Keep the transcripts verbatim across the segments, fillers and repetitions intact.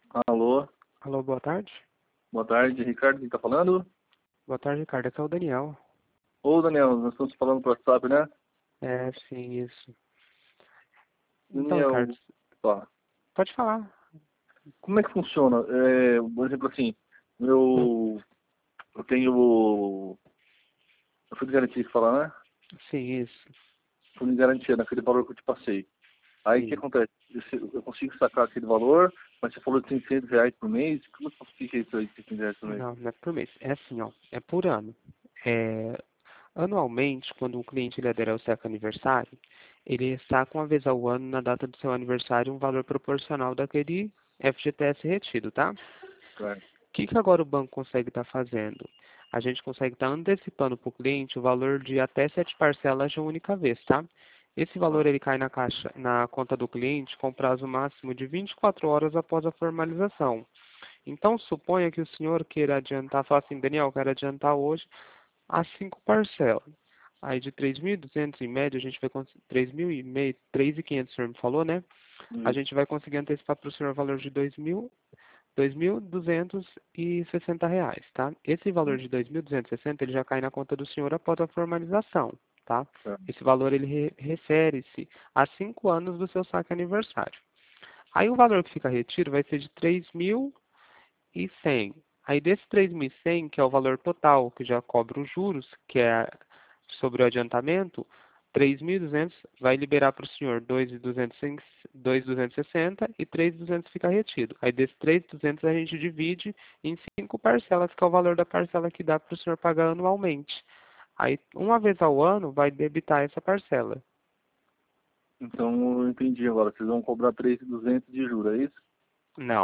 Alô, Alô, boa tarde. boa tarde, Ricardo, quem tá falando? Boa tarde, Ricardo. Aqui é o Daniel. Ô, Daniel, nós estamos falando por WhatsApp, né? É, sim, isso. Então, Ricardo, Daniel, tá. pode falar. Como é que funciona? É, por exemplo, assim, eu, eu tenho eu fui de garantia que fala, né? Sim, isso. Fui de garantia naquele valor que eu te passei. Aí o que Sim. acontece? Eu eu consigo sacar aquele valor, mas você falou de seiscentos reais por mês. Como é que fica isso aí de seiscentos reais por mês? Não, não é por mês. É assim, ó. É por ano. É, anualmente, quando o cliente ele adere ao seu aniversário, ele saca uma vez ao ano, na data do seu aniversário, um valor proporcional daquele F G T S retido, tá? Certo. O que, que agora o banco consegue estar fazendo? A gente consegue estar antecipando para o cliente o valor de até sete parcelas de uma única vez, tá? Esse valor Tá. ele cai na caixa, na conta do cliente com prazo máximo de vinte e quatro horas após a formalização. Então, suponha que o senhor queira adiantar, fala assim, Daniel, eu quero adiantar hoje as cinco parcelas. Aí de três mil e duzentos em média, a gente vai conseguir, três mil e meio, três mil e quinhentos o senhor me falou, né? A Isso. gente vai conseguir antecipar para o senhor o valor de dois mil dois mil duzentos e sessenta reais, tá? Esse valor Hum, de dois mil duzentos e sessenta ele já cai na conta do senhor após a formalização, tá? certo. Esse valor ele re- refere-se a cinco anos do seu saque aniversário. Aí o valor que fica retido vai ser de três mil e cem. Aí desse três mil e cem, que é o valor total, que já cobra os juros, que é sobre o adiantamento, três mil e duzentos vai liberar para o senhor dois mil duzentos e sessenta e três mil e duzentos fica retido. Aí desses três mil e duzentos a gente divide em cinco parcelas, que é o valor da parcela que dá para o senhor pagar anualmente. Aí, uma vez ao ano, vai debitar essa parcela. Então eu entendi agora. Vocês vão cobrar três mil e duzentos de juros, é isso? Não,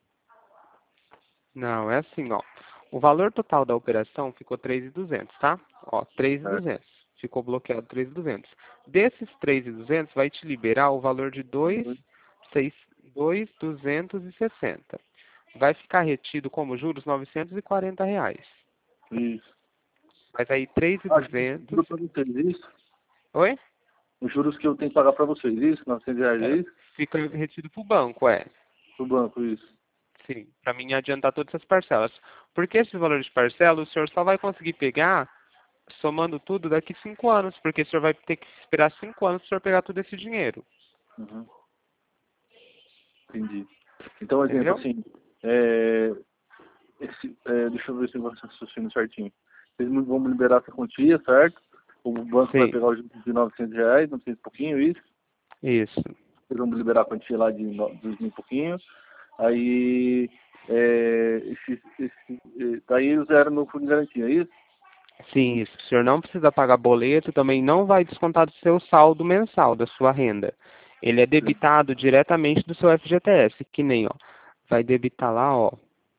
não, é assim, ó. O valor total da operação ficou três mil e duzentos, tá? Ó, três mil e Certo. duzentos. Ficou bloqueado três mil e duzentos. Desses três mil e duzentos vai te liberar o valor de dois mil duzentos e sessenta. Vai ficar retido como juros novecentos e quarenta reais. Isso. Mas aí três mil e Ah, duzentos. juro para vocês, isso? Oi? Os juros que eu tenho que pagar para vocês, isso? novecentos reais, é É, isso? fica retido para o banco, é. Pro banco, isso. Sim, para mim adiantar todas as parcelas. Porque esses valores de parcela o senhor só vai conseguir pegar somando tudo daqui cinco anos, porque o senhor vai ter que esperar cinco anos para o senhor pegar todo esse dinheiro. Uhum. Entendi. Então, exemplo, Entendeu? assim, é, esse, é, deixa eu ver se eu vou raciocínio certinho. Vocês me- vão me liberar essa quantia, certo? O banco vai Sim, pegar os juros de novecentos reais, novecentos e pouquinho, isso. isso. Eles vão me liberar a quantia lá de no- dois mil e pouquinho. Aí, é, esse, esse, é, daí eles eram no fundo de garantia, é isso? Sim, isso. O senhor não precisa pagar boleto, também não vai descontar do seu saldo mensal, da sua renda. Ele é Sim. debitado diretamente do seu F G T S, que nem, ó, vai debitar lá, ó,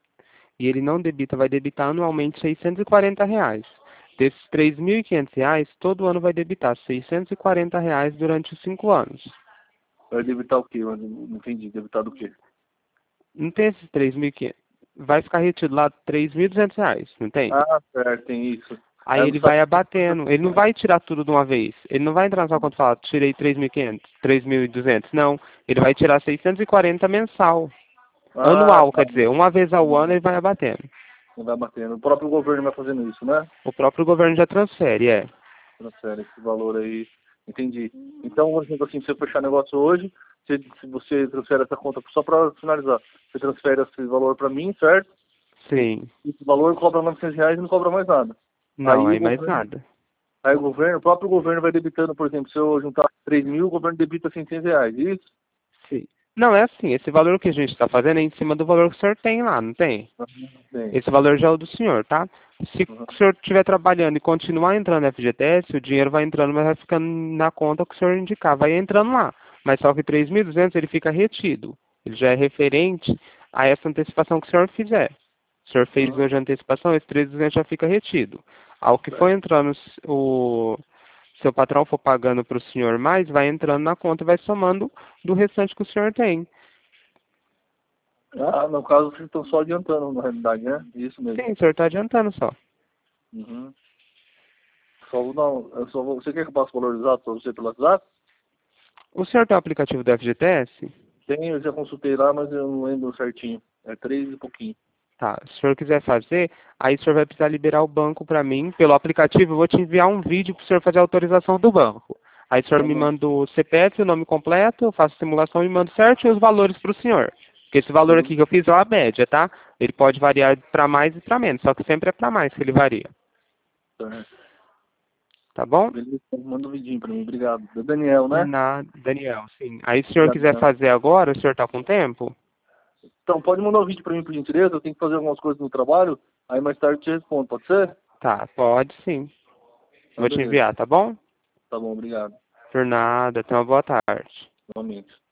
e ele não debita, vai debitar anualmente seiscentos e quarenta reais. Desses três mil e quinhentos reais, todo ano vai debitar seiscentos e quarenta reais durante os cinco anos. Vai debitar o quê? Eu não não entendi. Debitar do quê? Não tem esses três mil e quinhentos. Vai ficar retido lá três mil e duzentos reais, não tem? Ah, certo, tem isso. Aí Aí não ele sabe. vai abatendo. Ele não vai tirar tudo de uma vez. Ele não vai entrar na sua conta e falar, tirei três mil e quinhentos, três mil e duzentos. Não. Ele vai tirar seiscentos e quarenta mensal. Ah, Anual, tá. quer dizer, uma vez ao ano ele vai abatendo. Não vai batendo. O próprio governo vai fazendo isso, né? O próprio governo já transfere, é. Transfere esse valor aí. Entendi. Então, por exemplo, assim, se eu fechar negócio hoje, se, se você transfere essa conta, só para finalizar, você transfere esse valor para mim, certo? Sim. Esse valor cobra novecentos reais e não cobra mais nada. Não, Aí o aí mais governo, nada. aí o governo, o próprio governo vai debitando, por exemplo, se eu juntar três mil, o governo debita seiscentos reais, isso? Sim. Não, é assim, esse valor que a gente está fazendo é em cima do valor que o senhor tem lá, não tem? Uhum. Bem. Esse valor já é o do senhor, tá? Se Uhum. o senhor estiver trabalhando e continuar entrando no F G T S, o dinheiro vai entrando, mas vai ficando na conta que o senhor indicar, vai entrando lá. Mas só que três mil e duzentos ele fica retido. Ele já é referente a essa antecipação que o senhor fizer. O senhor fez Uhum. hoje a antecipação, esse três mil e duzentos já fica retido. Ao que for Certo. entrando, o seu patrão for pagando para o senhor mais, vai entrando na conta e vai somando do restante que o senhor tem. Ah, no caso, vocês estão só adiantando, na realidade, né? Isso mesmo. Sim, o senhor está adiantando só. Uhum. Só vou dar, eu só vou, você quer que eu passe o valor exato para você pelo WhatsApp? O senhor tem o aplicativo do F G T S? Tem, eu já consultei lá, mas eu não lembro certinho. É três e pouquinho. Tá, se o senhor quiser fazer, aí o senhor vai precisar liberar o banco para mim. Pelo aplicativo, eu vou te enviar um vídeo para o senhor fazer a autorização do banco. Aí o senhor Tá me bom. manda o C P F, o nome completo, eu faço a simulação e mando certo e os valores para o senhor. Porque esse valor Uhum. aqui que eu fiz é uma média, tá? Ele pode variar para mais e para menos, só que sempre é para mais que ele varia. Tá. Tá bom? Beleza, manda um vidinho pra mim, obrigado. É Daniel, Por né? nada, Daniel, sim. Aí se o senhor Obrigado, quiser Daniel. fazer agora, o senhor está com tempo? Então, pode mandar um vídeo pra mim, por gentileza, eu tenho que fazer algumas coisas no trabalho, aí mais tarde eu te respondo, pode ser? Tá, pode sim. Então, Vou te beleza. enviar, tá bom? Tá bom, obrigado. Por nada, tenha uma boa tarde. Novamente.